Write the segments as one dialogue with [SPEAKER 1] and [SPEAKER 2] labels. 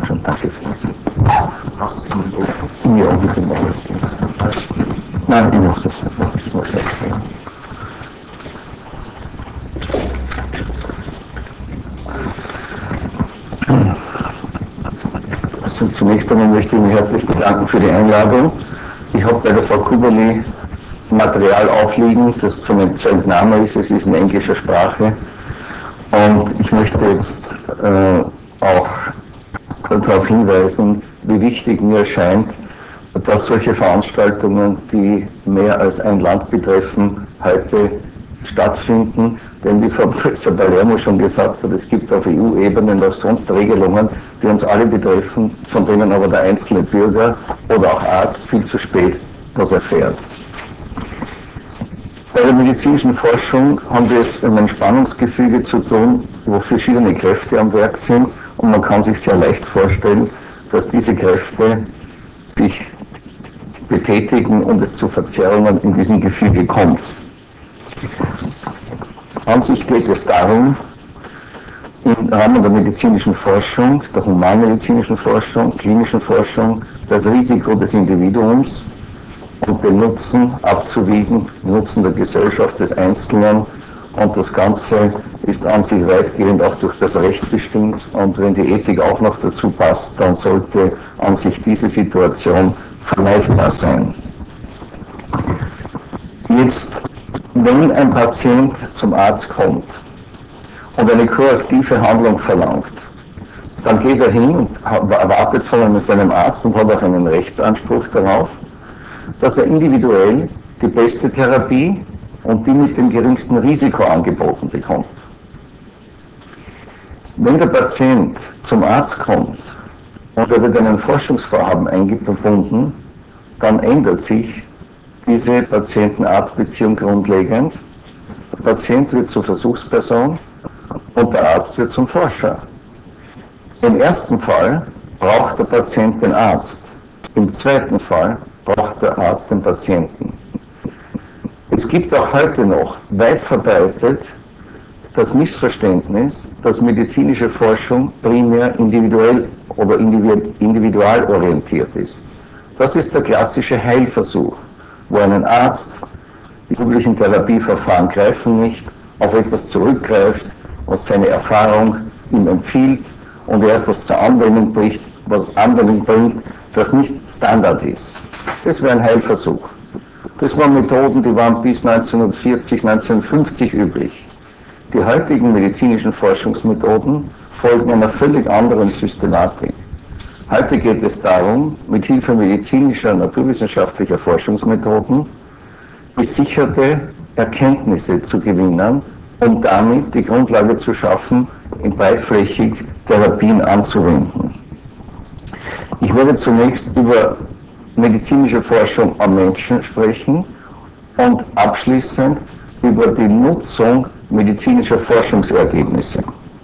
[SPEAKER 1] schon, danke. Ja, ich bin auch. Nein, ich mache das. Also zunächst einmal möchte ich mich herzlich bedanken für die Einladung. Ich habe bei der Frau Kuberli Material aufliegen, das zur Entnahme ist. Es ist in englischer Sprache. Und ich möchte jetzt auch darauf hinweisen, wie wichtig mir erscheint, dass solche Veranstaltungen, die mehr als ein Land betreffen, heute stattfinden. Denn wie Frau Professor Palermo schon gesagt hat, es gibt auf EU-Ebene noch sonst Regelungen, die uns alle betreffen, von denen aber der einzelne Bürger oder auch Arzt viel zu spät was erfährt. Bei der medizinischen Forschung haben wir es mit einem Spannungsgefüge zu tun, wo verschiedene Kräfte am Werk sind, und man kann sich sehr leicht vorstellen, dass diese Kräfte sich betätigen und es zu Verzerrungen in diesem Gefüge kommt. An sich geht es darum, im Rahmen der medizinischen Forschung, der humanmedizinischen Forschung, klinischen Forschung, das Risiko des Individuums und den Nutzen abzuwiegen, den Nutzen der Gesellschaft, des Einzelnen, und das Ganze ist an sich weitgehend auch durch das Recht bestimmt, und wenn die Ethik auch noch dazu passt, dann sollte an sich diese Situation vermeidbar sein. Jetzt, wenn ein Patient zum Arzt kommt und eine koaktive Handlung verlangt, dann geht er hin und erwartet von seinem Arzt und hat auch einen Rechtsanspruch darauf, dass er individuell die beste Therapie und die mit dem geringsten Risiko angeboten bekommt. Wenn der Patient zum Arzt kommt und er wird in ein Forschungsvorhaben eingebunden, dann ändert sich diese Patienten-Arzt-Beziehung grundlegend. Der Patient wird zur Versuchsperson und der Arzt wird zum Forscher. Im ersten Fall braucht der Patient den Arzt. Im zweiten Fall braucht der Arzt den Patienten. Es gibt auch heute noch weit verbreitet das Missverständnis, dass medizinische Forschung primär individuell oder individualorientiert ist. Das ist der klassische Heilversuch, wo ein Arzt, die üblichen Therapieverfahren greifen nicht, auf etwas zurückgreift, was seine Erfahrung ihm empfiehlt, und er etwas zur Anwendung bringt, das nicht Standard ist. Das wäre ein Heilversuch. Das waren Methoden, die waren bis 1940, 1950 üblich. Die heutigen medizinischen Forschungsmethoden folgen einer völlig anderen Systematik. Heute geht es darum, mit Hilfe medizinischer, naturwissenschaftlicher Forschungsmethoden gesicherte Erkenntnisse zu gewinnen, um damit die Grundlage zu schaffen, in breitflächig Therapien anzuwenden. Ich werde zunächst über medizinische Forschung am Menschen sprechen und abschließend über die Nutzung medizinischer Forschungsergebnisse.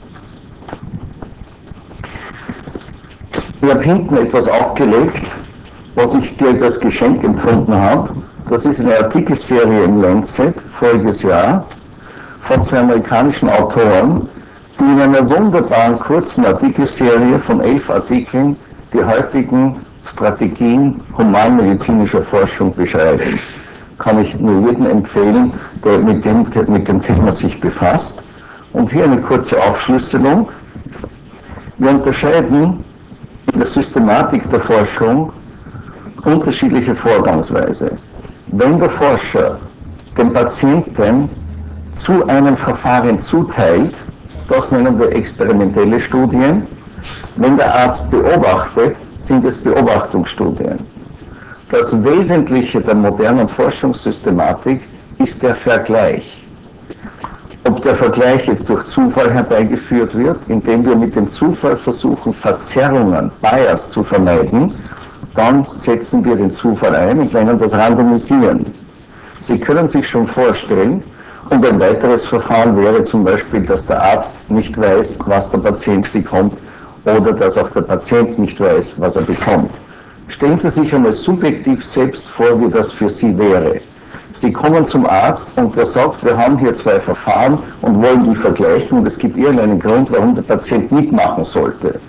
[SPEAKER 1] Ich habe hinten etwas aufgelegt, was ich direkt als Geschenk empfunden habe. Das ist eine Artikelserie im Lancet voriges Jahr von zwei amerikanischen Autoren, die in einer wunderbaren kurzen Artikelserie von 11 Artikeln die heutigen Strategien humanmedizinischer Forschung beschreiben. Kann ich nur jedem empfehlen, der mit dem Thema sich befasst. Und hier eine kurze Aufschlüsselung. Wir unterscheiden in der Systematik der Forschung unterschiedliche Vorgangsweise. Wenn der Forscher dem Patienten zu einem Verfahren zuteilt, das nennen wir experimentelle Studien. Wenn der Arzt beobachtet, sind es Beobachtungsstudien. Das Wesentliche der modernen Forschungssystematik ist der Vergleich. Ob der Vergleich jetzt durch Zufall herbeigeführt wird, indem wir mit dem Zufall versuchen, Verzerrungen, Bias zu vermeiden, dann setzen wir den Zufall ein und nennen das Randomisieren. Sie können sich schon vorstellen, und ein weiteres Verfahren wäre zum Beispiel, dass der Arzt nicht weiß, was der Patient bekommt, oder dass auch der Patient nicht weiß, was er bekommt. Stellen Sie sich einmal subjektiv selbst vor, wie das für Sie wäre. Sie kommen zum Arzt und der sagt, wir haben hier zwei Verfahren und wollen die vergleichen, und es gibt irgendeinen Grund, warum der Patient mitmachen sollte.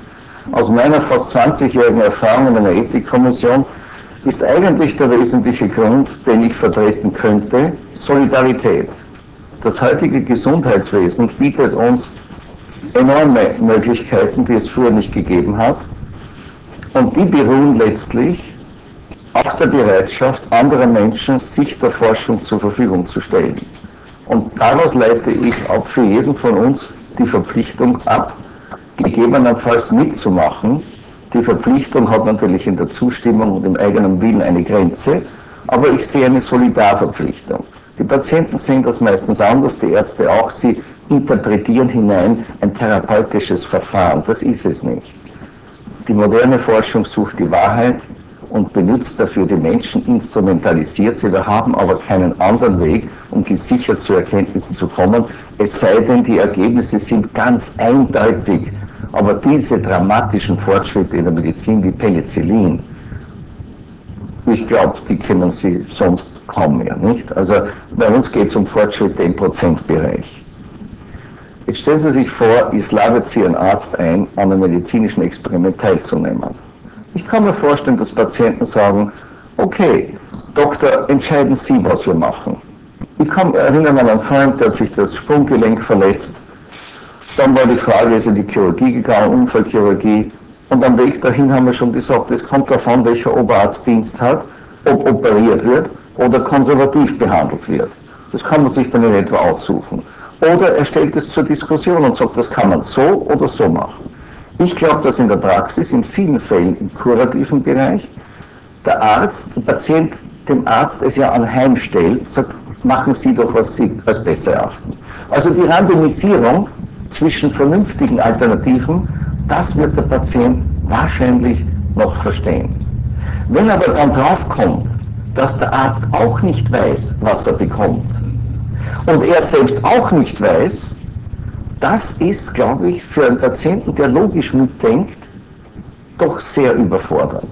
[SPEAKER 1] Aus meiner fast 20-jährigen Erfahrung in einer Ethikkommission ist eigentlich der wesentliche Grund, den ich vertreten könnte, Solidarität. Das heutige Gesundheitswesen bietet uns enorme Möglichkeiten, die es früher nicht gegeben hat. Und die beruhen letztlich auf der Bereitschaft anderer Menschen, sich der Forschung zur Verfügung zu stellen. Und daraus leite ich auch für jeden von uns die Verpflichtung ab, gegebenenfalls mitzumachen. Die Verpflichtung hat natürlich in der Zustimmung und im eigenen Willen eine Grenze, aber ich sehe eine Solidarverpflichtung. Die Patienten sehen das meistens anders, die Ärzte auch. Sie interpretieren hinein ein therapeutisches Verfahren. Das ist es nicht. Die moderne Forschung sucht die Wahrheit und benutzt dafür die Menschen, instrumentalisiert sie. Wir haben aber keinen anderen Weg, um gesichert zu Erkenntnissen zu kommen, es sei denn, die Ergebnisse sind ganz eindeutig. Aber diese dramatischen Fortschritte in der Medizin wie Penicillin, ich glaube, die kennen Sie sonst kaum mehr, nicht? Also bei uns geht es um Fortschritte im Prozentbereich. Jetzt stellen Sie sich vor, ich lade Sie einen Arzt ein, an einem medizinischen Experiment teilzunehmen. Ich kann mir vorstellen, dass Patienten sagen, okay, Doktor, entscheiden Sie, was wir machen. Ich kann mich erinnern an einen Freund, der hat sich das Sprunggelenk verletzt. Dann war die Frage, ist in die Chirurgie gegangen, Unfallchirurgie. Und am Weg dahin haben wir schon gesagt, es kommt davon, welcher Oberarzt Dienst hat, ob operiert wird oder konservativ behandelt wird. Das kann man sich dann in etwa aussuchen. Oder er stellt es zur Diskussion und sagt, das kann man so oder so machen. Ich glaube, dass in der Praxis in vielen Fällen im kurativen Bereich der Patient dem Arzt es ja anheimstellt, sagt, machen Sie doch, was Sie als besser erachten. Also die Randomisierung zwischen vernünftigen Alternativen, das wird der Patient wahrscheinlich noch verstehen. Wenn aber dann draufkommt, dass der Arzt auch nicht weiß, was er bekommt und er selbst auch nicht weiß, das ist, glaube ich, für einen Patienten, der logisch mitdenkt, doch sehr überfordernd.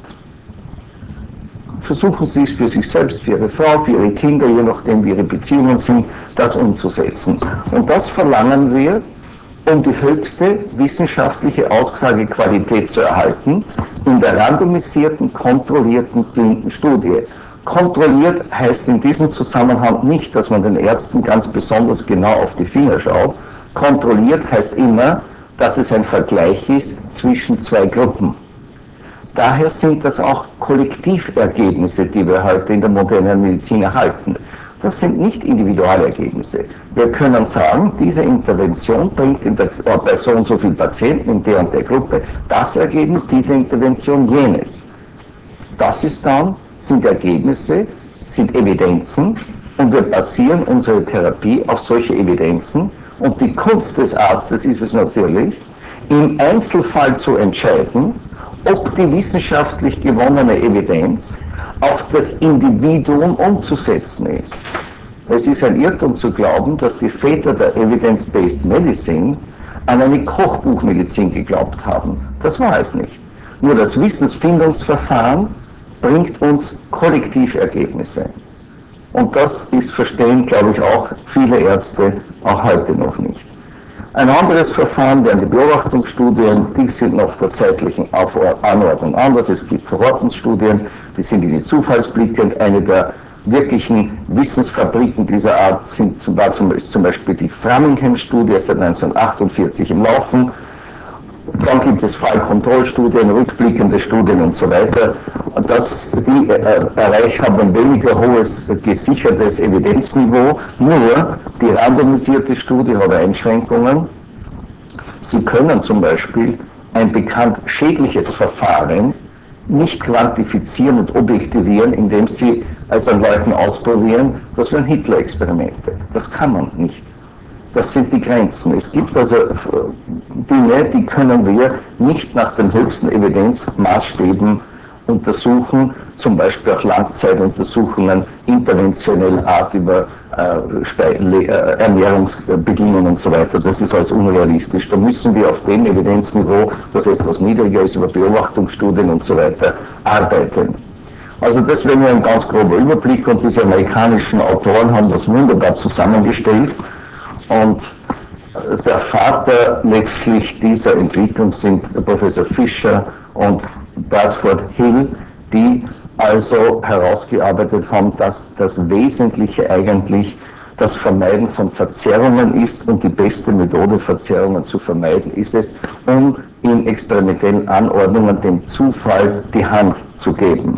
[SPEAKER 1] Versuchen Sie es für sich selbst, für Ihre Frau, für Ihre Kinder, je nachdem wie Ihre Beziehungen sind, das umzusetzen. Und das verlangen wir, um die höchste wissenschaftliche Aussagequalität zu erhalten, in der randomisierten, kontrollierten blinden Studie. Kontrolliert heißt in diesem Zusammenhang nicht, dass man den Ärzten ganz besonders genau auf die Finger schaut. Kontrolliert heißt immer, dass es ein Vergleich ist zwischen zwei Gruppen. Daher sind das auch Kollektivergebnisse, die wir heute in der modernen Medizin erhalten. Das sind nicht Individualergebnisse. Wir können sagen, diese Intervention bringt bei so und so vielen Patienten in der und der Gruppe das Ergebnis, diese Intervention jenes. Das sind Ergebnisse, sind Evidenzen und wir basieren unsere Therapie auf solche Evidenzen. Und die Kunst des Arztes ist es natürlich, im Einzelfall zu entscheiden, ob die wissenschaftlich gewonnene Evidenz auf das Individuum umzusetzen ist. Es ist ein Irrtum zu glauben, dass die Väter der Evidence-Based Medicine an eine Kochbuchmedizin geglaubt haben. Das war es nicht. Nur das Wissensfindungsverfahren bringt uns Kollektivergebnisse. Und das verstehen, glaube ich, auch viele Ärzte auch heute noch nicht. Ein anderes Verfahren wären die Beobachtungsstudien, die sind nach der zeitlichen Anordnung anders. Es gibt Kohortenstudien, die sind in die zufallsblickend. Eine der wirklichen Wissensfabriken dieser Art ist zum Beispiel die Framingham-Studie, seit 1948 im Laufen. Dann gibt es Fallkontrollstudien, rückblickende Studien und so weiter. Die haben ein weniger hohes gesichertes Evidenzniveau, nur die randomisierte Studie hat Einschränkungen. Sie können zum Beispiel ein bekannt schädliches Verfahren nicht quantifizieren und objektivieren, indem Sie als an Leuten ausprobieren, das wären Hitler-Experimente. Das kann man nicht. Das sind die Grenzen. Es gibt also Dinge, die können wir nicht nach den höchsten Evidenzmaßstäben untersuchen, zum Beispiel auch Langzeituntersuchungen interventioneller Art über Ernährungsbedingungen und so weiter. Das ist alles unrealistisch. Da müssen wir auf dem Evidenzniveau, das etwas niedriger ist, über Beobachtungsstudien und so weiter, arbeiten. Also das wäre nur ein ganz grober Überblick und diese amerikanischen Autoren haben das wunderbar zusammengestellt. Und der Vater letztlich dieser Entwicklung sind Professor Fischer und Bradford Hill, die also herausgearbeitet haben, dass das Wesentliche eigentlich das Vermeiden von Verzerrungen ist und die beste Methode, Verzerrungen zu vermeiden, ist es, um in experimentellen Anordnungen dem Zufall die Hand zu geben.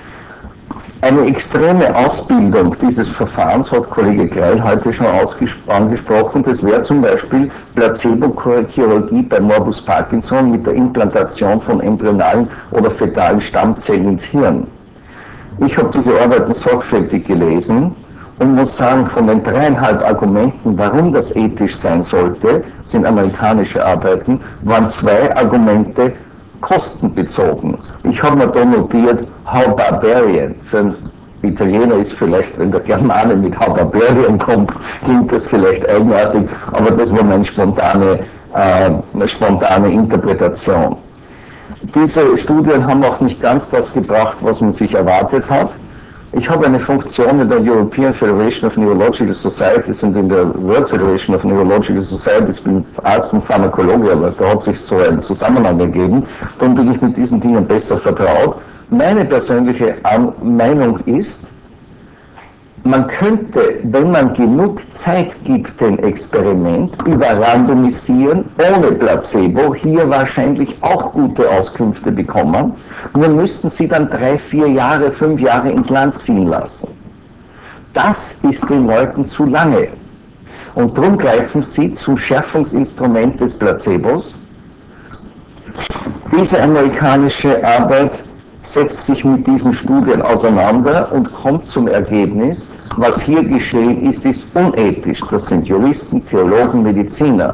[SPEAKER 1] Eine extreme Ausbildung dieses Verfahrens hat Kollege Greil heute schon angesprochen. Das wäre zum Beispiel Placebo-Chirurgie bei Morbus Parkinson mit der Implantation von embryonalen oder fetalen Stammzellen ins Hirn. Ich habe diese Arbeiten sorgfältig gelesen und muss sagen, von den 3,5 Argumenten, warum das ethisch sein sollte, sind amerikanische Arbeiten, waren 2 Argumente kostenbezogen. Ich habe mir da notiert, how barbarian. Für einen Italiener ist vielleicht, wenn der Germane mit how barbarian kommt, klingt das vielleicht eigenartig, aber das war meine spontane Interpretation. Diese Studien haben auch nicht ganz das gebracht, was man sich erwartet hat. Ich habe eine Funktion in der European Federation of Neurological Societies und in der World Federation of Neurological Societies. Ich bin Arzt und Pharmakologe, aber da hat sich so ein Zusammenhang ergeben. Darum bin ich mit diesen Dingen besser vertraut. Meine persönliche Meinung ist, man könnte, wenn man genug Zeit gibt, dem Experiment überrandomisieren, ohne Placebo, hier wahrscheinlich auch gute Auskünfte bekommen. Nur müssten sie dann 3, 4 Jahre, 5 Jahre ins Land ziehen lassen. Das ist den Leuten zu lange. Und darum greifen sie zum Schärfungsinstrument des Placebos. Diese amerikanische Arbeit setzt sich mit diesen Studien auseinander und kommt zum Ergebnis, was hier geschehen ist, ist unethisch. Das sind Juristen, Theologen, Mediziner.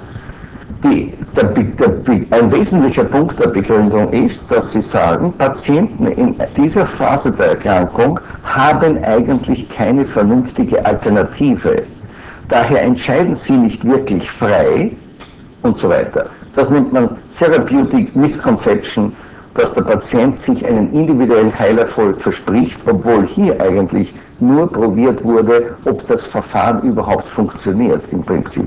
[SPEAKER 1] Ein wesentlicher Punkt der Begründung ist, dass sie sagen, Patienten in dieser Phase der Erkrankung haben eigentlich keine vernünftige Alternative. Daher entscheiden sie nicht wirklich frei und so weiter. Das nennt man Therapeutic Misconception, dass der Patient sich einen individuellen Heilerfolg verspricht, obwohl hier eigentlich nur probiert wurde, ob das Verfahren überhaupt funktioniert im Prinzip.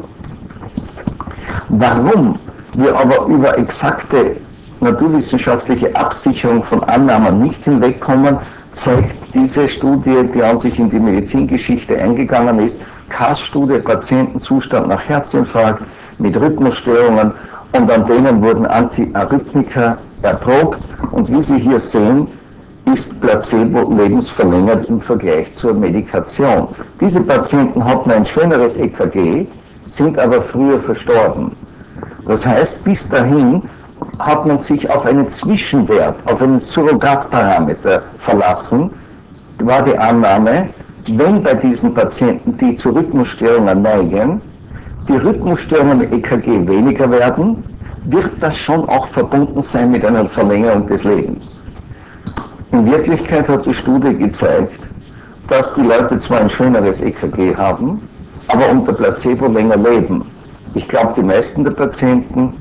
[SPEAKER 1] Warum wir aber über exakte naturwissenschaftliche Absicherung von Annahmen nicht hinwegkommen, zeigt diese Studie, die an sich in die Medizingeschichte eingegangen ist, CAS-Studie, Patientenzustand nach Herzinfarkt mit Rhythmusstörungen, und an denen wurden Antiarrhythmika erprobt, und wie Sie hier sehen, ist Placebo lebensverlängert im Vergleich zur Medikation. Diese Patienten hatten ein schöneres EKG, sind aber früher verstorben. Das heißt, bis dahin hat man sich auf einen Zwischenwert, auf einen Surrogatparameter verlassen, war die Annahme, wenn bei diesen Patienten, die zu Rhythmusstörungen neigen, die Rhythmusstörungen im EKG weniger werden, wird das schon auch verbunden sein mit einer Verlängerung des Lebens. In Wirklichkeit hat die Studie gezeigt, dass die Leute zwar ein schöneres EKG haben, aber unter Placebo länger leben. Ich glaube, die meisten der Patienten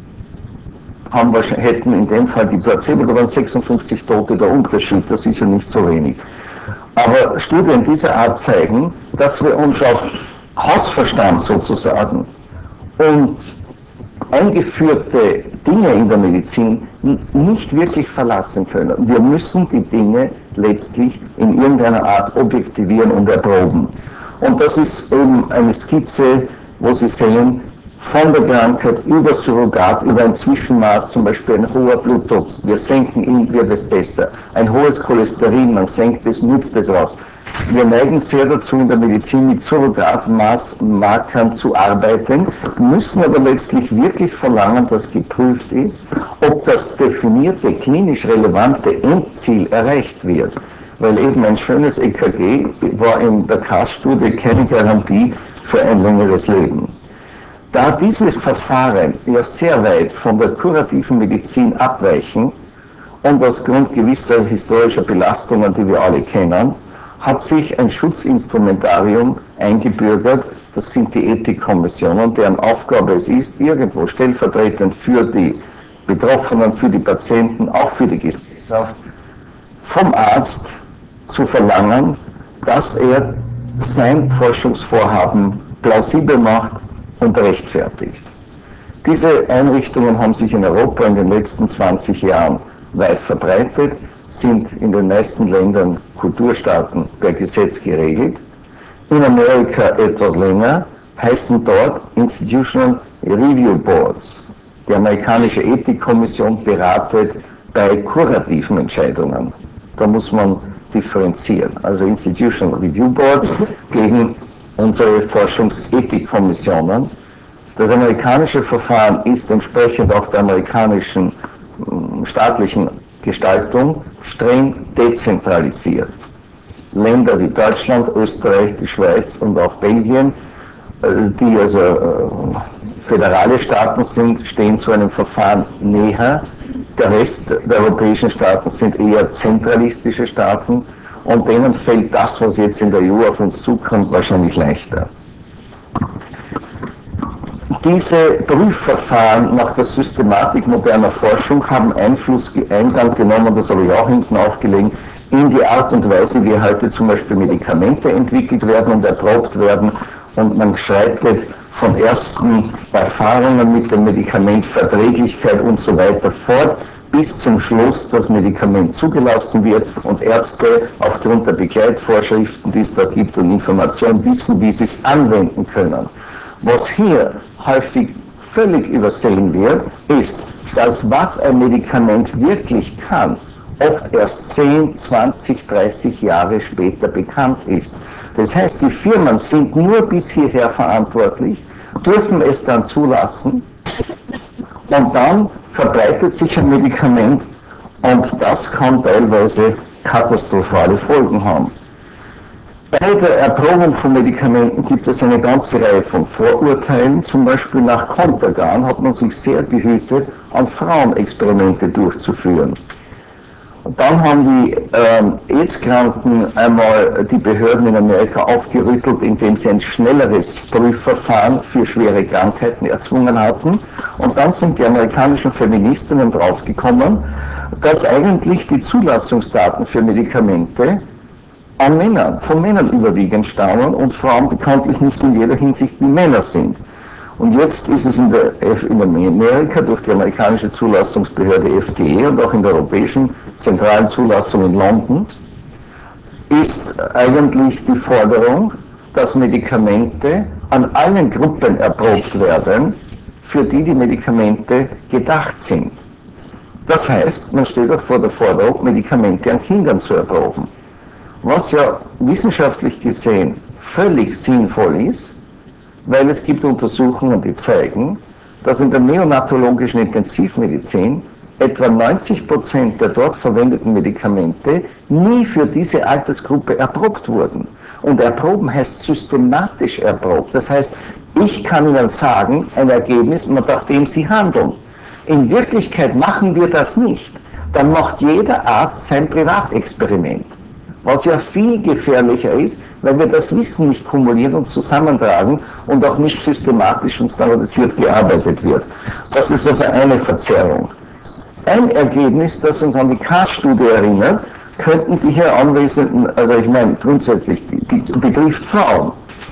[SPEAKER 1] hätten in dem Fall die Placebo, da waren 56 Tote der Unterschied, das ist ja nicht so wenig. Aber Studien dieser Art zeigen, dass wir uns auf Hausverstand sozusagen und eingeführte Dinge in der Medizin nicht wirklich verlassen können. Wir müssen die Dinge letztlich in irgendeiner Art objektivieren und erproben. Und das ist eben eine Skizze, wo Sie sehen, von der Krankheit über Surrogat, über ein Zwischenmaß, zum Beispiel ein hoher Blutdruck, wir senken ihn, wird es besser. Ein hohes Cholesterin, man senkt es, nützt es was. Wir neigen sehr dazu, in der Medizin mit Surrogatmarkern zu arbeiten, müssen aber letztlich wirklich verlangen, dass geprüft ist, ob das definierte, klinisch relevante Endziel erreicht wird. Weil eben ein schönes EKG war in der CAS-Studie keine Garantie für ein längeres Leben. Da diese Verfahren ja sehr weit von der kurativen Medizin abweichen und aus Grund gewisser historischer Belastungen, die wir alle kennen, hat sich ein Schutzinstrumentarium eingebürgert. Das sind die Ethikkommissionen, deren Aufgabe es ist, irgendwo stellvertretend für die Betroffenen, für die Patienten, auch für die Gesellschaft, vom Arzt zu verlangen, dass er sein Forschungsvorhaben plausibel macht und rechtfertigt. Diese Einrichtungen haben sich in Europa in den letzten 20 Jahren weit verbreitet, sind in den meisten Ländern, Kulturstaaten, per Gesetz geregelt. In Amerika etwas länger, heißen dort Institutional Review Boards. Die amerikanische Ethikkommission beratet bei kurativen Entscheidungen. Da muss man differenzieren. Also Institutional Review Boards gegen unsere Forschungsethikkommissionen. Das amerikanische Verfahren ist entsprechend auch der amerikanischen staatlichen Gestaltung streng dezentralisiert. Länder wie Deutschland, Österreich, die Schweiz und auch Belgien, die also föderale Staaten sind, stehen zu einem Verfahren näher. Der Rest der europäischen Staaten sind eher zentralistische Staaten und denen fällt das, was jetzt in der EU auf uns zukommt, wahrscheinlich leichter. Diese Prüfverfahren nach der Systematik moderner Forschung haben Eingang genommen, das habe ich auch hinten aufgelegt, in die Art und Weise, wie heute zum Beispiel Medikamente entwickelt werden und erprobt werden. Und man schreitet von ersten Erfahrungen mit dem Medikament, Verträglichkeit und so weiter fort, bis zum Schluss das Medikament zugelassen wird und Ärzte aufgrund der Begleitvorschriften, die es da gibt und Informationen wissen, wie sie es anwenden können. Was hier häufig völlig übersehen wird, ist, dass was ein Medikament wirklich kann, oft erst 10, 20, 30 Jahre später bekannt ist. Das heißt, die Firmen sind nur bis hierher verantwortlich, dürfen es dann zulassen und dann verbreitet sich ein Medikament und das kann teilweise katastrophale Folgen haben. Bei der Erprobung von Medikamenten gibt es eine ganze Reihe von Vorurteilen. Zum Beispiel nach Contergan hat man sich sehr gehütet, an Frauenexperimente durchzuführen. Und dann haben die AIDS-Kranken einmal die Behörden in Amerika aufgerüttelt, indem sie ein schnelleres Prüfverfahren für schwere Krankheiten erzwungen hatten. Und dann sind die amerikanischen Feministinnen draufgekommen, dass eigentlich die Zulassungsdaten für Medikamente an Männern, von Männern überwiegend stammen und Frauen bekanntlich nicht in jeder Hinsicht wie Männer sind. Und jetzt ist es in Amerika durch die amerikanische Zulassungsbehörde FDA und auch in der europäischen zentralen Zulassung in London, ist eigentlich die Forderung, dass Medikamente an allen Gruppen erprobt werden, für die die Medikamente gedacht sind. Das heißt, man steht auch vor der Forderung, Medikamente an Kindern zu erproben. Was ja wissenschaftlich gesehen völlig sinnvoll ist, weil es gibt Untersuchungen, die zeigen, dass in der neonatologischen Intensivmedizin etwa 90% der dort verwendeten Medikamente nie für diese Altersgruppe erprobt wurden. Und erproben heißt systematisch erprobt. Das heißt, ich kann Ihnen sagen, ein Ergebnis, nach dem Sie handeln. In Wirklichkeit machen wir das nicht. Dann macht jeder Arzt sein Privatexperiment. Was ja viel gefährlicher ist, weil wir das Wissen nicht kumulieren und zusammentragen und auch nicht systematisch und standardisiert gearbeitet wird. Das ist also eine Verzerrung. Ein Ergebnis, das uns an die Cass-Studie erinnert, könnten die hier Anwesenden, also ich meine grundsätzlich, die betrifft Frauen.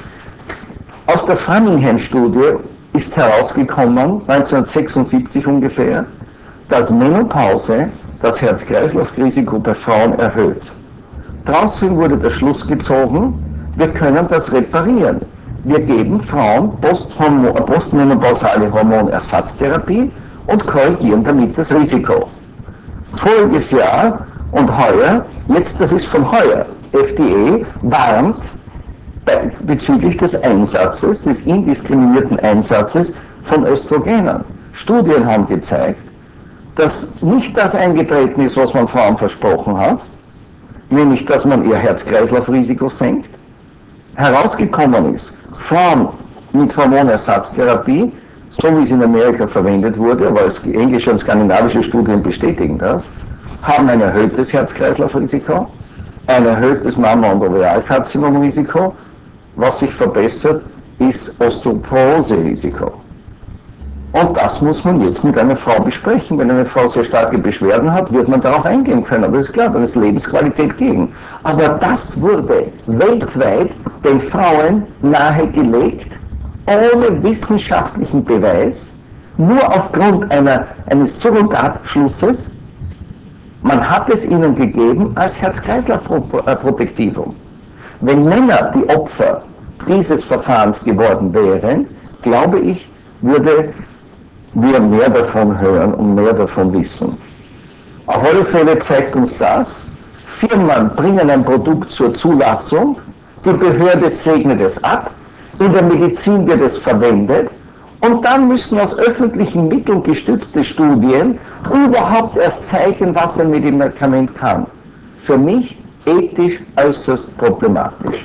[SPEAKER 1] Aus der Framingham-Studie ist herausgekommen, 1976 ungefähr, dass Menopause das Herz-Kreislauf-Risiko bei Frauen erhöht. Daraus wurde der Schluss gezogen, wir können das reparieren. Wir geben Frauen postmenopausale Hormonersatztherapie und korrigieren damit das Risiko. Voriges Jahr und heuer, jetzt das ist von heuer, FDA warnt bezüglich des Einsatzes, des indiskriminierten Einsatzes von Östrogenen. Studien haben gezeigt, dass nicht das eingetreten ist, was man Frauen versprochen hat, nämlich dass man ihr Herz-Kreislauf-Risiko senkt. Herausgekommen ist, Frauen mit Hormonersatztherapie, so wie es in Amerika verwendet wurde, aber es englische und skandinavische Studien bestätigen das, haben ein erhöhtes Herz-Kreislauf-Risiko, ein erhöhtes Mama- und Ovarialkarzinom-Risiko. Was sich verbessert, ist Osteoporose-Risiko. Und das muss man jetzt mit einer Frau besprechen. Wenn eine Frau sehr starke Beschwerden hat, wird man darauf eingehen können. Aber das ist klar, dann ist Lebensqualität gegen. Aber das wurde weltweit den Frauen nahegelegt ohne wissenschaftlichen Beweis, nur aufgrund eines Surrogatschlusses. Man hat es ihnen gegeben als Herz-Kreislauf-Protektivum. Wenn Männer die Opfer dieses Verfahrens geworden wären, glaube ich, würde wir mehr davon hören und mehr davon wissen. Auf alle Fälle zeigt uns das, Firmen bringen ein Produkt zur Zulassung, die Behörde segnet es ab, in der Medizin wird es verwendet und dann müssen aus öffentlichen Mitteln gestützte Studien überhaupt erst zeigen, was ein Medikament kann. Für mich ethisch äußerst problematisch.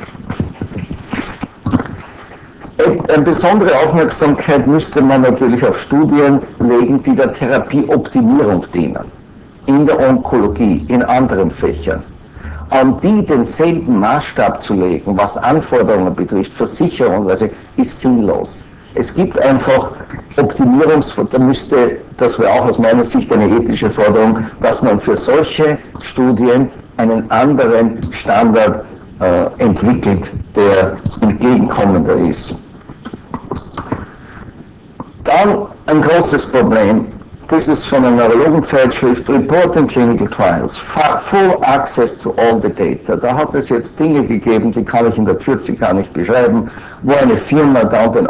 [SPEAKER 1] Eine besondere Aufmerksamkeit müsste man natürlich auf Studien legen, die der Therapieoptimierung dienen. In der Onkologie, in anderen Fächern. An die denselben Maßstab zu legen, was Anforderungen betrifft, Versicherung, also ist sinnlos. Es gibt einfach das wäre auch aus meiner Sicht eine ethische Forderung, dass man für solche Studien einen anderen Standard entwickelt, der entgegenkommender ist. Dann ein großes Problem, das ist von einer Neurologenzeitschrift, Reporting Clinical Trials, Full Access to all the Data. Da hat es jetzt Dinge gegeben, die kann ich in der Kürze gar nicht beschreiben, wo eine Firma da den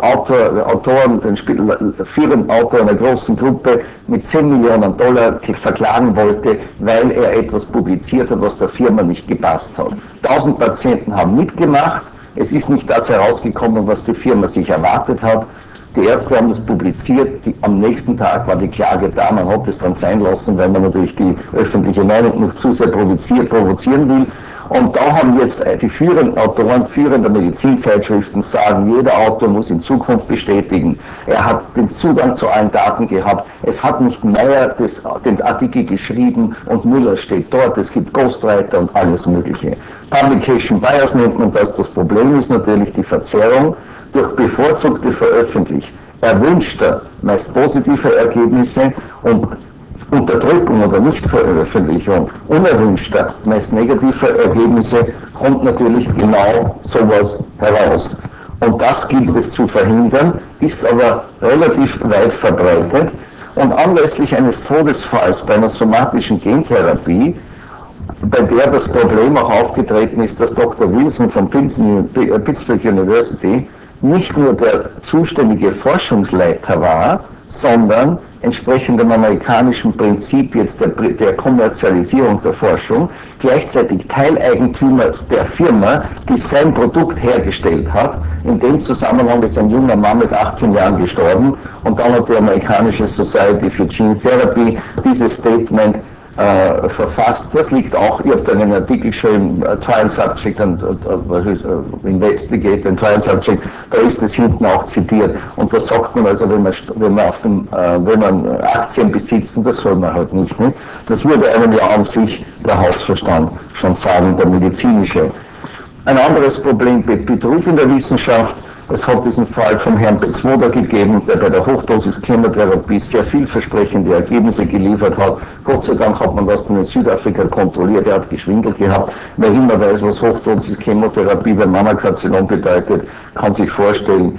[SPEAKER 1] den führenden Autor einer großen Gruppe mit 10 Millionen Dollar verklagen wollte, weil er etwas publiziert hat, was der Firma nicht gepasst hat. 1000 Patienten haben mitgemacht, es ist nicht das herausgekommen, was die Firma sich erwartet hat. Die Ärzte haben das publiziert, am nächsten Tag war die Klage da, man hat es dann sein lassen, weil man natürlich die öffentliche Meinung noch zu sehr provozieren will. Und da haben jetzt die führenden Autoren führender Medizinzeitschriften sagen, jeder Autor muss in Zukunft bestätigen, er hat den Zugang zu allen Daten gehabt, es hat nicht Meyer den Artikel geschrieben und Müller steht dort, es gibt Ghostwriter und alles Mögliche. Publication Bias nennt man das. Das Problem ist natürlich die Verzerrung durch bevorzugte Veröffentlichung erwünschter, meist positive Ergebnisse und Unterdrückung oder Nichtveröffentlichung unerwünschter, meist negativer Ergebnisse kommt natürlich genau sowas heraus. Und das gilt es zu verhindern, ist aber relativ weit verbreitet. Und anlässlich eines Todesfalls bei einer somatischen Gentherapie, bei der das Problem auch aufgetreten ist, dass Dr. Wilson von Pittsburgh University nicht nur der zuständige Forschungsleiter war, sondern entsprechend dem amerikanischen Prinzip jetzt der Kommerzialisierung der Forschung gleichzeitig Teileigentümer der Firma, die sein Produkt hergestellt hat. In dem Zusammenhang ist ein junger Mann mit 18 Jahren gestorben und dann hat die amerikanische Society for Gene Therapy dieses Statement verfasst. Das liegt auch, ich habe dann einen Artikel geschrieben, Trial Subject and Investigate and Trial Subject, da ist es hinten auch zitiert. Und da sagt man also, wenn man Aktien besitzt, und das soll man halt nicht, ne? Das würde einem ja an sich der Hausverstand schon sagen, der medizinische. Ein anderes Problem, Betrug in der Wissenschaft. Es hat diesen Fall vom Herrn Bezwoda gegeben, der bei der Hochdosis-Chemotherapie sehr vielversprechende Ergebnisse geliefert hat. Gott sei Dank hat man das dann in Südafrika kontrolliert. Er hat geschwindelt gehabt. Wer immer weiß, was Hochdosis-Chemotherapie bei Mammakarzinom bedeutet, kann sich vorstellen,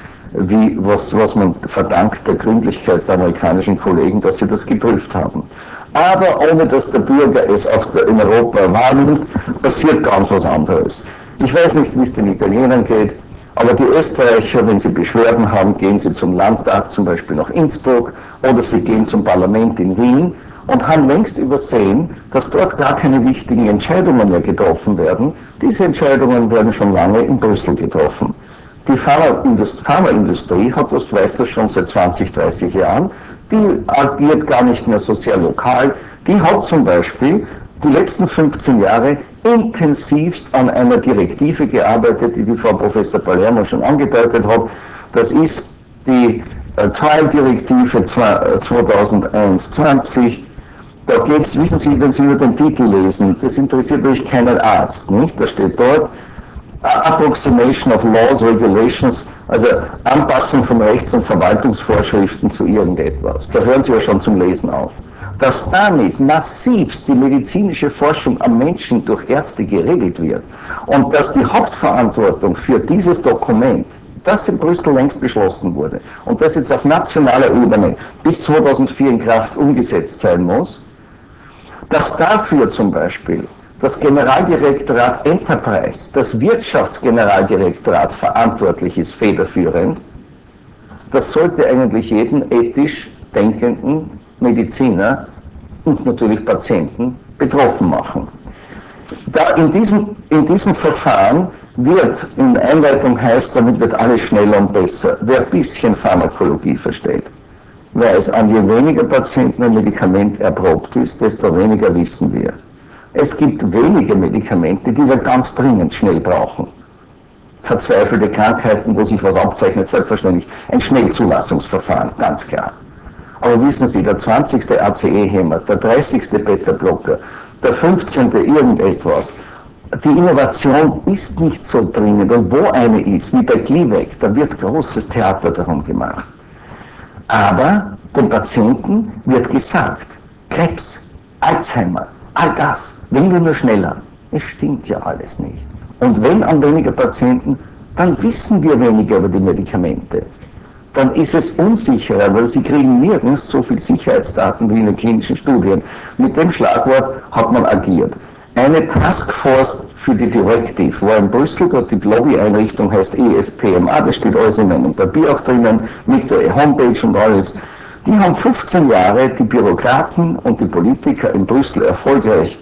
[SPEAKER 1] was man verdankt der Gründlichkeit der amerikanischen Kollegen, dass sie das geprüft haben. Aber ohne dass der Bürger es in Europa wahrnimmt, passiert ganz was anderes. Ich weiß nicht, wie es den Italienern geht, aber die Österreicher, wenn sie Beschwerden haben, gehen sie zum Landtag, zum Beispiel nach Innsbruck, oder sie gehen zum Parlament in Wien und haben längst übersehen, dass dort gar keine wichtigen Entscheidungen mehr getroffen werden. Diese Entscheidungen werden schon lange in Brüssel getroffen. Die Pharmaindustrie hat, das weißt du schon seit 20, 30 Jahren, die agiert gar nicht mehr so sehr lokal. Die hat zum Beispiel die letzten 15 Jahre intensivst an einer Direktive gearbeitet, die Frau Professor Palermo schon angedeutet hat. Das ist die Trial-Direktive 2001-20. Da geht es, wissen Sie, wenn Sie nur den Titel lesen, das interessiert durch keinen Arzt, nicht? Da steht dort, Approximation of Laws, Regulations, also Anpassung von Rechts- und Verwaltungsvorschriften zu irgendetwas. Da hören Sie ja schon zum Lesen auf. Dass damit massivst die medizinische Forschung am Menschen durch Ärzte geregelt wird und dass die Hauptverantwortung für dieses Dokument das in Brüssel längst beschlossen wurde und das jetzt auf nationaler Ebene bis 2004 in Kraft umgesetzt sein muss, dass dafür zum Beispiel das Generaldirektorat Enterprise, das Wirtschaftsgeneraldirektorat verantwortlich ist, federführend, das sollte eigentlich jeden ethisch denkenden Mediziner und natürlich Patienten betroffen machen. Da in diesem Verfahren wird, in der Einleitung heißt, damit wird alles schneller und besser. Wer ein bisschen Pharmakologie versteht, weiß, an je weniger Patienten ein Medikament erprobt ist, desto weniger wissen wir. Es gibt wenige Medikamente, die wir ganz dringend schnell brauchen. Verzweifelte Krankheiten, wo sich was abzeichnet, selbstverständlich ein Schnellzulassungsverfahren, ganz klar. Aber wissen Sie, der 20. ACE-Hämmer, der 30. Beta-Blocker, der 15. irgendetwas, die Innovation ist nicht so dringend und wo eine ist, wie bei Glivec, da wird großes Theater darum gemacht. Aber dem Patienten wird gesagt, Krebs, Alzheimer, all das, wenn wir nur schneller. Es stimmt ja alles nicht. Und wenn an weniger Patienten, dann wissen wir weniger über die Medikamente. Dann ist es unsicherer, weil sie kriegen nirgends so viel Sicherheitsdaten wie in den klinischen Studien. Mit dem Schlagwort hat man agiert. Eine Taskforce für die Directive war in Brüssel, dort die Lobby-Einrichtung heißt EFPMA, das steht alles in einem Papier auch drinnen, mit der Homepage und alles. Die haben 15 Jahre die Bürokraten und die Politiker in Brüssel erfolgreich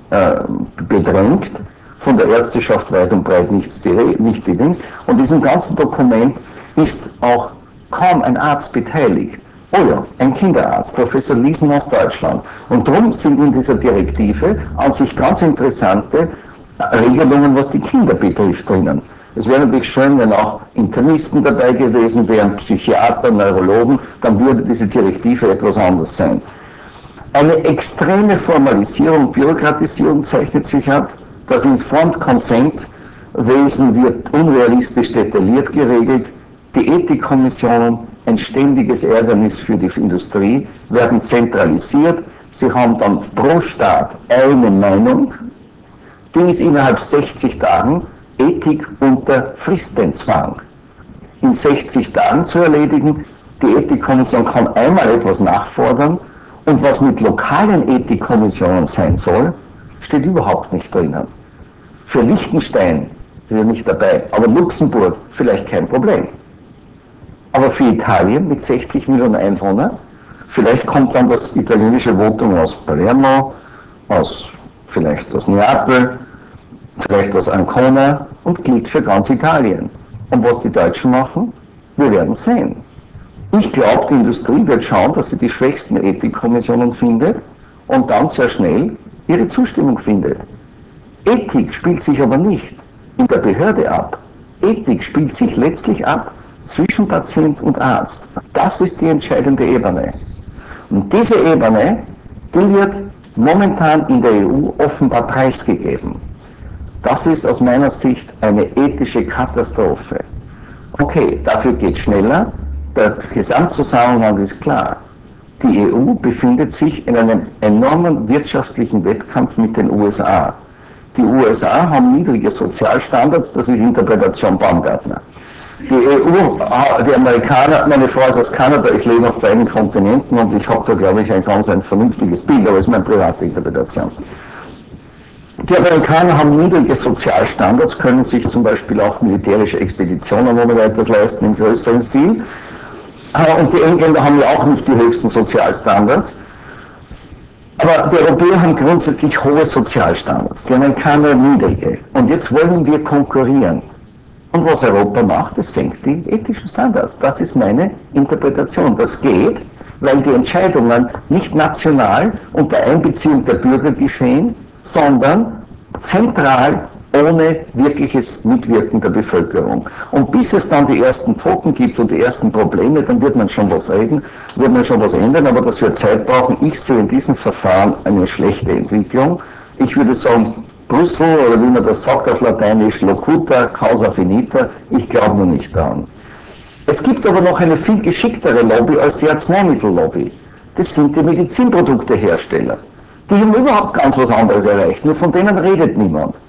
[SPEAKER 1] bedrängt, von der Ärzteschaft weit und breit nicht die Dings. Und diesem ganzen Dokument ist auch kaum ein Arzt beteiligt. Oh ja, ein Kinderarzt, Professor Liesen aus Deutschland. Und darum sind in dieser Direktive an sich ganz interessante Regelungen, was die Kinder betrifft, drinnen. Es wäre natürlich schön, wenn auch Internisten dabei gewesen wären, Psychiater, Neurologen, dann würde diese Direktive etwas anders sein. Eine extreme Formalisierung, Bürokratisierung zeichnet sich ab. Das Informed-Consent-Wesen wird unrealistisch detailliert geregelt. Die Ethikkommissionen, ein ständiges Ärgernis für die Industrie, werden zentralisiert. Sie haben dann pro Staat eine Meinung. Die ist innerhalb 60 Tagen Ethik unter Fristenzwang. In 60 Tagen zu erledigen. Die Ethikkommission kann einmal etwas nachfordern. Und was mit lokalen Ethikkommissionen sein soll, steht überhaupt nicht drinnen. Für Liechtenstein ist ja nicht dabei, aber Luxemburg vielleicht kein Problem. Aber für Italien mit 60 Millionen Einwohnern, vielleicht kommt dann das italienische Votum aus Palermo, vielleicht aus Neapel, vielleicht aus Ancona und gilt für ganz Italien. Und was die Deutschen machen, wir werden sehen. Ich glaube, die Industrie wird schauen, dass sie die schwächsten Ethikkommissionen findet und dann sehr schnell ihre Zustimmung findet. Ethik spielt sich aber nicht in der Behörde ab. Ethik spielt sich letztlich ab zwischen Patient und Arzt. Das ist die entscheidende Ebene. Und diese Ebene, die wird momentan in der EU offenbar preisgegeben. Das ist aus meiner Sicht eine ethische Katastrophe. Okay, dafür geht es schneller. Der Gesamtzusammenhang ist klar. Die EU befindet sich in einem enormen wirtschaftlichen Wettkampf mit den USA. Die USA haben niedrige Sozialstandards, das ist Interpretation Baumgartner. Die EU, die Amerikaner, meine Frau ist aus Kanada, ich lebe auf beiden Kontinenten und ich habe da, glaube ich, ein vernünftiges Bild, aber es ist meine private Interpretation. Die Amerikaner haben niedrige Sozialstandards, können sich zum Beispiel auch militärische Expeditionen ohne weiteres leisten im größeren Stil. Und die Engländer haben ja auch nicht die höchsten Sozialstandards. Aber die Europäer haben grundsätzlich hohe Sozialstandards, die Amerikaner niedrige. Und jetzt wollen wir konkurrieren. Und was Europa macht, es senkt die ethischen Standards. Das ist meine Interpretation. Das geht, weil die Entscheidungen nicht national unter Einbeziehung der Bürger geschehen, sondern zentral ohne wirkliches Mitwirken der Bevölkerung. Und bis es dann die ersten Toten gibt und die ersten Probleme, dann wird man schon was reden, wird man schon was ändern, aber das wird Zeit brauchen. Ich sehe in diesem Verfahren eine schlechte Entwicklung. Ich würde sagen, Brüssel, oder wie man das sagt auf Lateinisch, locuta, causa finita, ich glaube nur nicht daran. Es gibt aber noch eine viel geschicktere Lobby als die Arzneimittellobby. Das sind die Medizinproduktehersteller. Die haben überhaupt ganz was anderes erreicht, nur von denen redet niemand.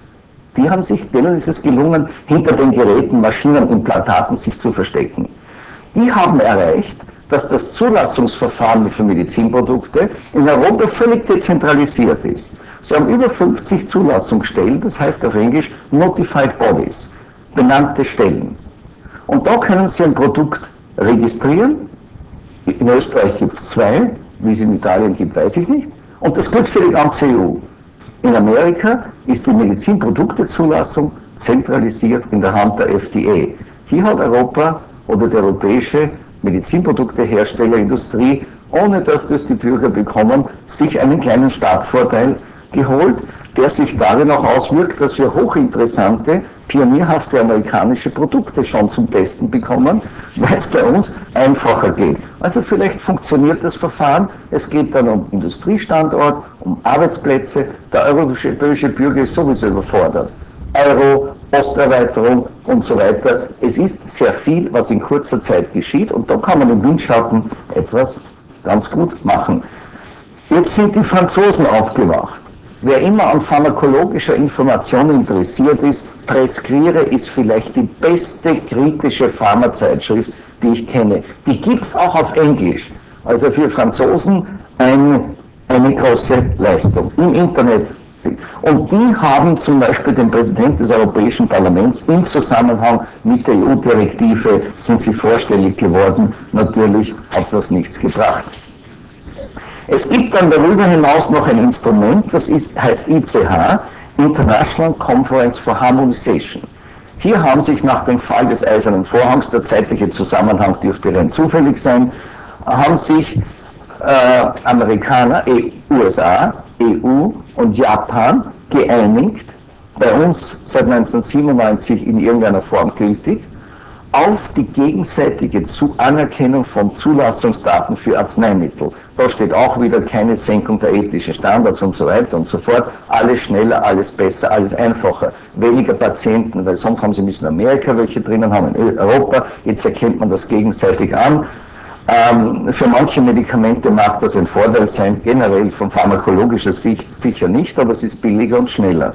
[SPEAKER 1] Denen ist es gelungen, hinter den Geräten, Maschinen, Implantaten sich zu verstecken. Die haben erreicht, dass das Zulassungsverfahren für Medizinprodukte in Europa völlig dezentralisiert ist. Sie haben über 50 Zulassungsstellen, das heißt auf Englisch Notified Bodies, benannte Stellen. Und da können Sie ein Produkt registrieren. In Österreich gibt es 2, wie es in Italien gibt, weiß ich nicht. Und das gilt für die ganze EU. In Amerika ist die Medizinproduktezulassung zentralisiert in der Hand der FDA. Hier hat Europa oder die europäische Medizinprodukteherstellerindustrie, ohne dass das die Bürger bekommen, sich einen kleinen Startvorteil geholt, der sich darin auch auswirkt, dass wir hochinteressante, pionierhafte amerikanische Produkte schon zum Testen bekommen, weil es bei uns einfacher geht. Also vielleicht funktioniert das Verfahren, es geht dann um Industriestandort, um Arbeitsplätze, der europäische Bürger ist sowieso überfordert. Euro, Osterweiterung und so weiter. Es ist sehr viel, was in kurzer Zeit geschieht und da kann man im Windschatten etwas ganz gut machen. Jetzt sind die Franzosen aufgewacht. Wer immer an pharmakologischer Information interessiert ist, Prescrire ist vielleicht die beste kritische Pharmazeitschrift, die ich kenne. Die gibt es auch auf Englisch. Also für Franzosen eine große Leistung im Internet. Und die haben zum Beispiel den Präsidenten des Europäischen Parlaments im Zusammenhang mit der EU-Direktive sind sie vorstellig geworden. Natürlich hat das nichts gebracht. Es gibt dann darüber hinaus noch ein Instrument, das heißt ICH, International Conference for Harmonization. Hier haben sich nach dem Fall des Eisernen Vorhangs, der zeitliche Zusammenhang dürfte rein zufällig sein, haben sich Amerikaner, USA, EU und Japan geeinigt, bei uns seit 1997 in irgendeiner Form gültig, auf die gegenseitige Anerkennung von Zulassungsdaten für Arzneimittel. Da steht auch wieder keine Senkung der ethischen Standards und so weiter und so fort. Alles schneller, alles besser, alles einfacher. Weniger Patienten, weil sonst haben sie müssen Amerika welche drinnen haben, in Europa. Jetzt erkennt man das gegenseitig an. Für manche Medikamente mag das ein Vorteil sein, generell von pharmakologischer Sicht sicher nicht, aber es ist billiger und schneller.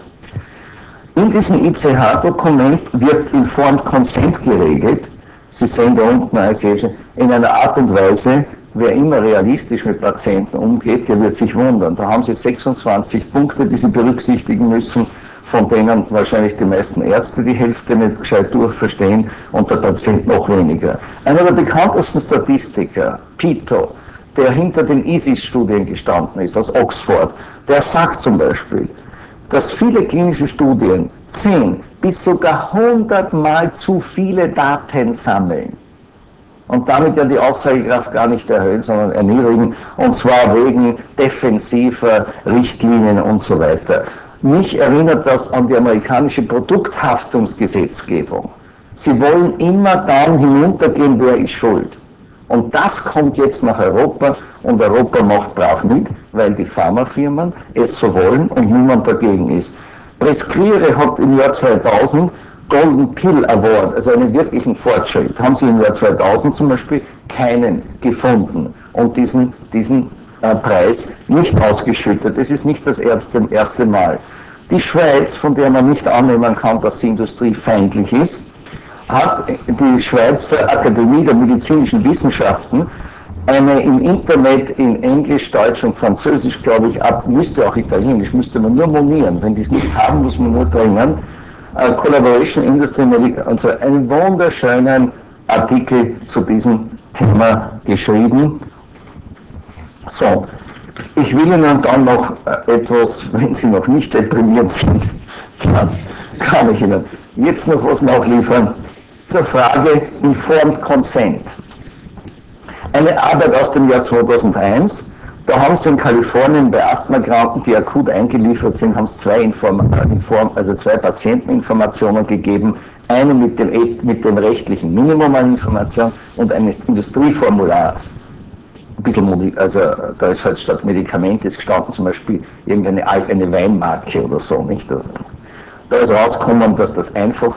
[SPEAKER 1] In diesem ICH-Dokument wird Informed Consent geregelt. Sie sehen da unten in einer Art und Weise, wer immer realistisch mit Patienten umgeht, der wird sich wundern. Da haben Sie 26 Punkte, die Sie berücksichtigen müssen, von denen wahrscheinlich die meisten Ärzte die Hälfte nicht gescheit durchverstehen und der Patient noch weniger. Einer der bekanntesten Statistiker, Pito, der hinter den ISIS-Studien gestanden ist, aus Oxford, der sagt zum Beispiel, dass viele klinische Studien 10 bis sogar 100 Mal zu viele Daten sammeln und damit ja die Aussagekraft gar nicht erhöhen, sondern erniedrigen, und zwar wegen defensiver Richtlinien und so weiter. Mich erinnert das an die amerikanische Produkthaftungsgesetzgebung. Sie wollen immer dann hinuntergehen, wer ist schuld. Und das kommt jetzt nach Europa und Europa macht brav mit, weil die Pharmafirmen es so wollen und niemand dagegen ist. Prescrire hat im Jahr 2000 Golden Pill Award, also einen wirklichen Fortschritt, haben sie im Jahr 2000 zum Beispiel keinen gefunden und diesen Preis nicht ausgeschüttet. Es ist nicht das erste Mal. Die Schweiz, von der man nicht annehmen kann, dass sie industriefeindlich ist, hat die Schweizer Akademie der medizinischen Wissenschaften eine im Internet in Englisch, Deutsch und Französisch, glaube ich, müsste auch Italienisch, müsste man nur monieren. Wenn die es nicht haben, muss man nur bringen. Collaboration Industry, und so einen wunderschönen Artikel zu diesem Thema geschrieben. So, ich will Ihnen dann noch etwas, wenn Sie noch nicht deprimiert sind, dann kann ich Ihnen jetzt noch was nachliefern zur Frage Informed Consent. Eine Arbeit aus dem Jahr 2001, da haben sie in Kalifornien bei Asthmakranken, die akut eingeliefert sind, haben es zwei Patienteninformationen gegeben, eine mit dem rechtlichen Minimum an Information und ein Industrieformular. Ein bisschen, also da ist halt statt Medikament ist gestanden zum Beispiel irgendeine Weinmarke oder so, nicht? Da ist rausgekommen, dass die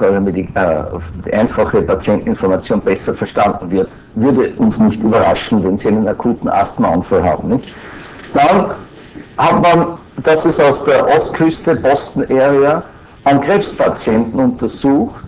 [SPEAKER 1] einfache Patienteninformation besser verstanden wird. Würde uns nicht überraschen, wenn Sie einen akuten Asthmaanfall haben. Nicht? Dann hat man, das ist aus der Ostküste, Boston Area, an Krebspatienten untersucht,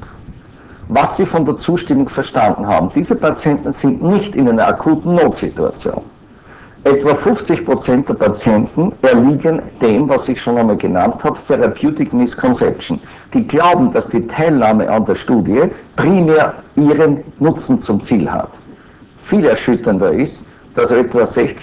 [SPEAKER 1] was sie von der Zustimmung verstanden haben. Diese Patienten sind nicht in einer akuten Notsituation. Etwa 50% der Patienten erliegen dem, was ich schon einmal genannt habe, Therapeutic Misconception. Die glauben, dass die Teilnahme an der Studie primär ihren Nutzen zum Ziel hat. Viel erschütternder ist, dass etwa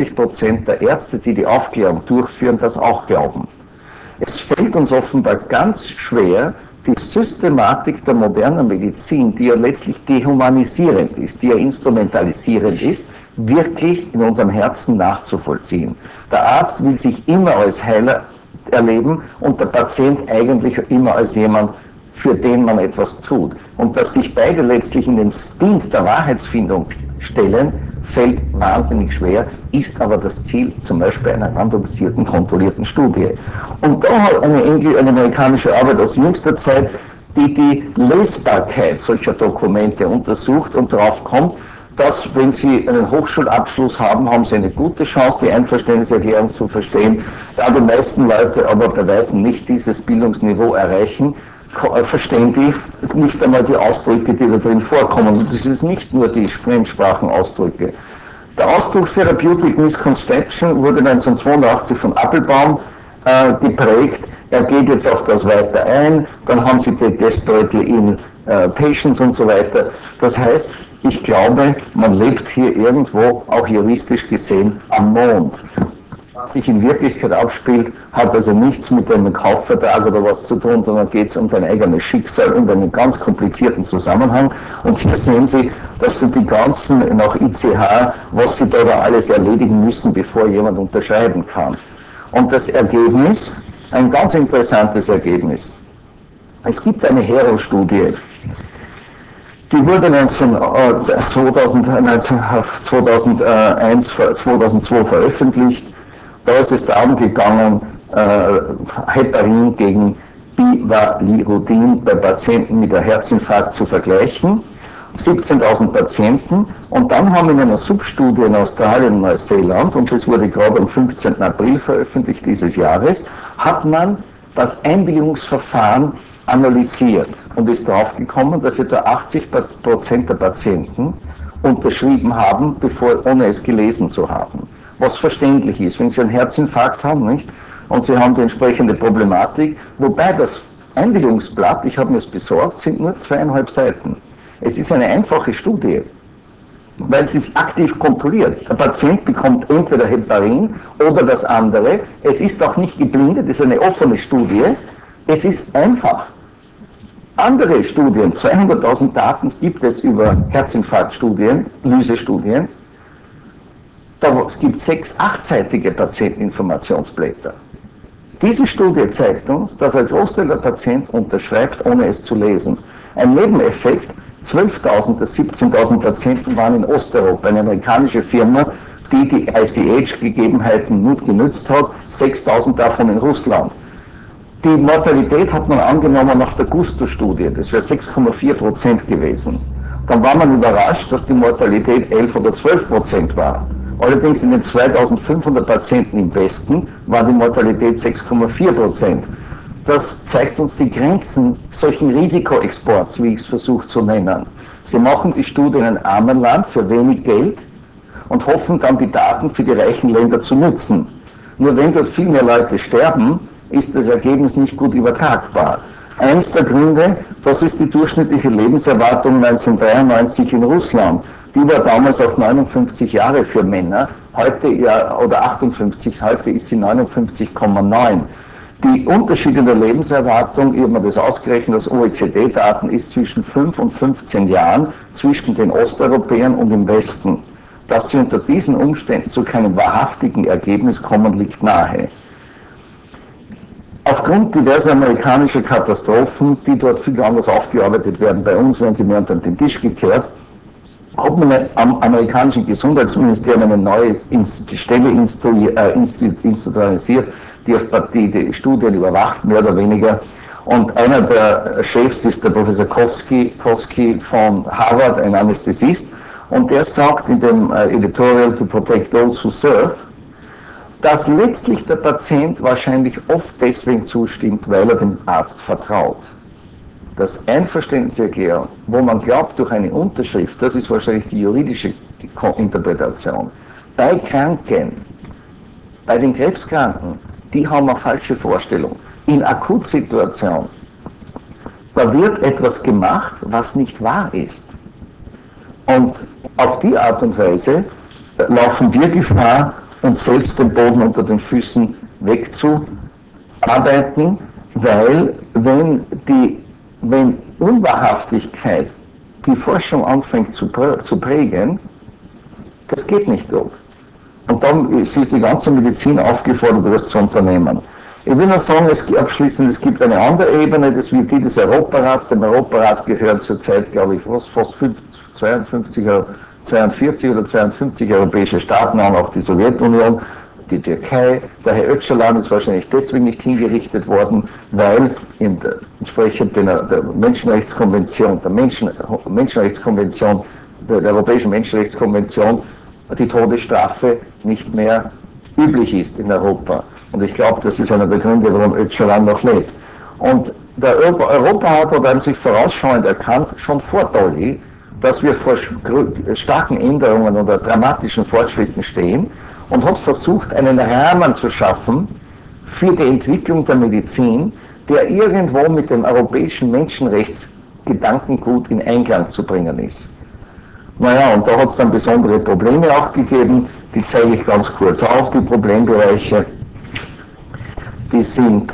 [SPEAKER 1] 60% der Ärzte, die die Aufklärung durchführen, das auch glauben. Es fällt uns offenbar ganz schwer, die Systematik der modernen Medizin, die ja letztlich dehumanisierend ist, die ja instrumentalisierend ist, wirklich in unserem Herzen nachzuvollziehen. Der Arzt will sich immer als Heiler erleben und der Patient eigentlich immer als jemand, für den man etwas tut. Und dass sich beide letztlich in den Dienst der Wahrheitsfindung stellen, fällt wahnsinnig schwer, ist aber das Ziel zum Beispiel einer randomisierten, kontrollierten Studie. Und da hat eine amerikanische Arbeit aus jüngster Zeit, die Lesbarkeit solcher Dokumente untersucht und darauf kommt, dass, wenn Sie einen Hochschulabschluss haben, haben Sie eine gute Chance, die Einverständniserklärung zu verstehen. Da die meisten Leute aber bei weitem nicht dieses Bildungsniveau erreichen, verstehen die nicht einmal die Ausdrücke, die da drin vorkommen. Und das ist nicht nur die Fremdsprachenausdrücke. Der Ausdruck Therapeutic Misconception wurde 1982 von Appelbaum geprägt. Er geht jetzt auf das weiter ein. Dann haben Sie die Desperately in Patients und so weiter. Das heißt, ich glaube, man lebt hier irgendwo, auch juristisch gesehen, am Mond. Was sich in Wirklichkeit abspielt, hat also nichts mit einem Kaufvertrag oder was zu tun, sondern geht es um dein eigenes Schicksal und einen ganz komplizierten Zusammenhang. Und hier sehen Sie, dass Sie die ganzen, nach ICH, was Sie da alles erledigen müssen, bevor jemand unterschreiben kann. Und das Ergebnis, ein ganz interessantes Ergebnis. Es gibt eine Hero-Studie, die wurde 2002 veröffentlicht. Da ist es darum gegangen, Heparin gegen Bivalirudin bei Patienten mit einem Herzinfarkt zu vergleichen. 17.000 Patienten. Und dann haben in einer Substudie in Australien und Neuseeland, und das wurde gerade am 15. April veröffentlicht dieses Jahres, hat man das Einwilligungsverfahren analysiert und ist darauf gekommen, dass etwa 80% der Patienten unterschrieben haben, ohne es gelesen zu haben. Was verständlich ist, wenn Sie einen Herzinfarkt haben, nicht? Und Sie haben die entsprechende Problematik, wobei das Einwilligungsblatt, ich habe mir es besorgt, sind nur 2,5 Seiten. Es ist eine einfache Studie, weil es ist aktiv kontrolliert. Der Patient bekommt entweder Heparin oder das andere. Es ist auch nicht geblindet, es ist eine offene Studie. Es ist einfach. Andere Studien, 200.000 Daten gibt es über Herzinfarktstudien, Lysestudien. Es gibt 6-, 8-seitige Patienteninformationsblätter. Diese Studie zeigt uns, dass ein Großteil der Patienten unterschreibt, ohne es zu lesen. Ein Nebeneffekt, 12.000 der 17.000 Patienten waren in Osteuropa, eine amerikanische Firma, die ICH-Gegebenheiten gut genützt hat, 6.000 davon in Russland. Die Mortalität hat man angenommen nach der Gusto-Studie, das wäre 6,4% gewesen. Dann war man überrascht, dass die Mortalität 11 oder 12% war. Allerdings in den 2.500 Patienten im Westen war die Mortalität 6,4%. Das zeigt uns die Grenzen solchen Risikoexports, wie ich es versuche zu nennen. Sie machen die Studie in einem armen Land für wenig Geld und hoffen dann, die Daten für die reichen Länder zu nutzen. Nur wenn dort viel mehr Leute sterben, ist das Ergebnis nicht gut übertragbar. Eins der Gründe, das ist die durchschnittliche Lebenserwartung 1993 in Russland. Die war damals auf 59 Jahre für Männer, heute oder 58, heute ist sie 59,9. Die Unterschiede der Lebenserwartung, ich habe mir das ausgerechnet aus OECD-Daten, ist zwischen 5 und 15 Jahren zwischen den Osteuropäern und dem Westen. Dass sie unter diesen Umständen zu keinem wahrhaftigen Ergebnis kommen, liegt nahe. Aufgrund diverser amerikanischer Katastrophen, die dort viel anders aufgearbeitet werden, bei uns werden sie mehr unter den Tisch gekehrt, hat man am amerikanischen Gesundheitsministerium eine neue Stelle institutionalisiert, die Studien überwacht, mehr oder weniger. Und einer der Chefs ist der Professor Kosky von Harvard, ein Anästhesist, und der sagt in dem Editorial To Protect Those Who Serve, dass letztlich der Patient wahrscheinlich oft deswegen zustimmt, weil er dem Arzt vertraut. Das Einverständniserklärung, wo man glaubt durch eine Unterschrift, das ist wahrscheinlich die juridische Interpretation. Bei Kranken, bei den Krebskranken, die haben eine falsche Vorstellung. In Akutsituationen, da wird etwas gemacht, was nicht wahr ist. Und auf die Art und Weise laufen wir Gefahr, uns selbst den Boden unter den Füßen wegzuarbeiten, weil wenn Unwahrhaftigkeit die Forschung anfängt zu prägen, das geht nicht gut. Und dann ist die ganze Medizin aufgefordert, das zu unternehmen. Ich will nur sagen, abschließend, es gibt eine andere Ebene, das wird die des Europarats. Dem Europarat gehören zurzeit, glaube ich, fast 42 oder 52 europäische Staaten an, auch die Sowjetunion, die Türkei. Der Herr Öcalan ist wahrscheinlich deswegen nicht hingerichtet worden, weil entsprechend der Menschenrechtskonvention, der Europäischen Menschenrechtskonvention, die Todesstrafe nicht mehr üblich ist in Europa. Und ich glaube, das ist einer der Gründe, warum Öcalan noch lebt. Und der Europarat hat an sich vorausschauend erkannt, schon vor Dolly, dass wir vor starken Änderungen oder dramatischen Fortschritten stehen und hat versucht, einen Rahmen zu schaffen für die Entwicklung der Medizin, der irgendwo mit dem europäischen Menschenrechtsgedankengut in Einklang zu bringen ist. Naja, und da hat es dann besondere Probleme auch gegeben, die zeige ich ganz kurz auf. Die Problembereiche, die sind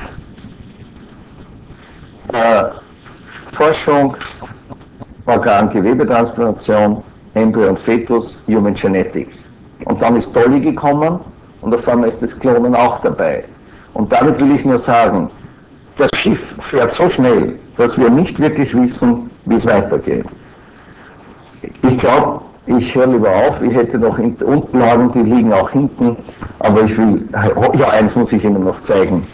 [SPEAKER 1] Forschung, Organ-Gewebetransplantation, Embryo und Fetus, Human Genetics. Und dann ist Dolly gekommen und auf einmal ist das Klonen auch dabei. Und damit will ich nur sagen, das Schiff fährt so schnell, dass wir nicht wirklich wissen, wie es weitergeht. Ich glaube, ich höre lieber auf, ich hätte noch Unterlagen, die liegen auch hinten, aber ich will, ja, eins muss ich Ihnen noch zeigen.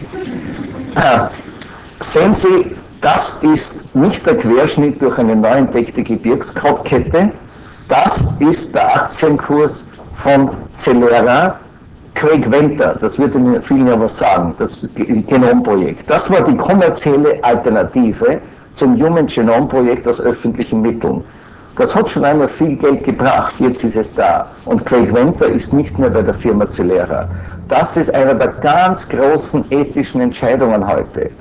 [SPEAKER 1] Sehen Sie, das ist nicht der Querschnitt durch eine neu entdeckte Gebirgskottkette, das ist der Aktienkurs von Celera. Craig Venter, das wird Ihnen vielen ja was sagen, das Genomprojekt. Das war die kommerzielle Alternative zum Human Genome Projekt aus öffentlichen Mitteln. Das hat schon einmal viel Geld gebracht, jetzt ist es da. Und Craig Venter ist nicht mehr bei der Firma Celera. Das ist eine der ganz großen ethischen Entscheidungen heute.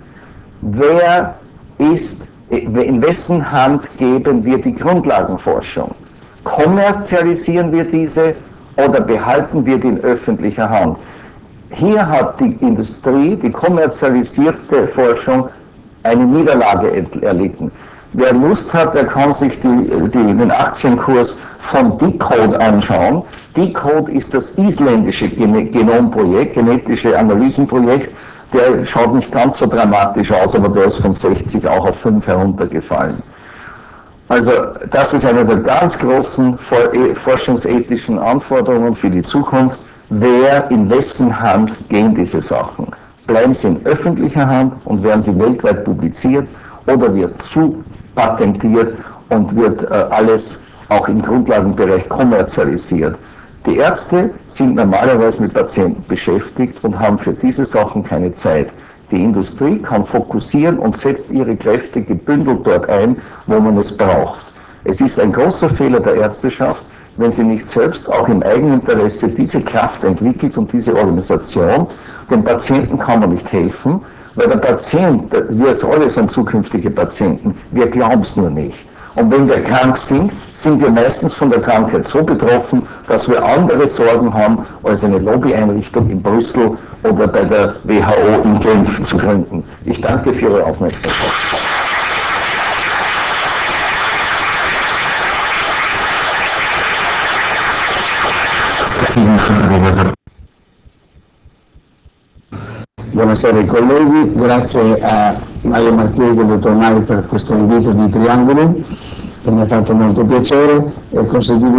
[SPEAKER 1] In wessen Hand geben wir die Grundlagenforschung? Kommerzialisieren wir diese oder behalten wir die in öffentlicher Hand? Hier hat die Industrie, die kommerzialisierte Forschung, eine Niederlage erlitten. Wer Lust hat, der kann sich den Aktienkurs von Decode anschauen. Decode ist das isländische Genomprojekt, genetische Analysenprojekt. Der schaut nicht ganz so dramatisch aus, aber der ist von 60 auch auf 5 heruntergefallen. Also das ist eine der ganz großen forschungsethischen Anforderungen für die Zukunft. In wessen Hand gehen diese Sachen? Bleiben sie in öffentlicher Hand und werden sie weltweit publiziert oder wird zu patentiert und wird alles auch im Grundlagenbereich kommerzialisiert? Die Ärzte sind normalerweise mit Patienten beschäftigt und haben für diese Sachen keine Zeit. Die Industrie kann fokussieren und setzt ihre Kräfte gebündelt dort ein, wo man es braucht. Es ist ein großer Fehler der Ärzteschaft, wenn sie nicht selbst auch im Eigeninteresse diese Kraft entwickelt und diese Organisation. Dem Patienten kann man nicht helfen, weil der Patient, wir alle sind zukünftige Patienten, wir glauben es nur nicht. Und wenn wir krank sind, sind wir meistens von der Krankheit so betroffen, dass wir andere Sorgen haben, als eine Lobbyeinrichtung in Brüssel oder bei der WHO in Genf zu gründen. Ich danke für Ihre Aufmerksamkeit.
[SPEAKER 2] Buonasera ai colleghi, grazie a Mario Marchese e dottor Mai per questo invito di Triangolo che mi ha fatto molto piacere e consentito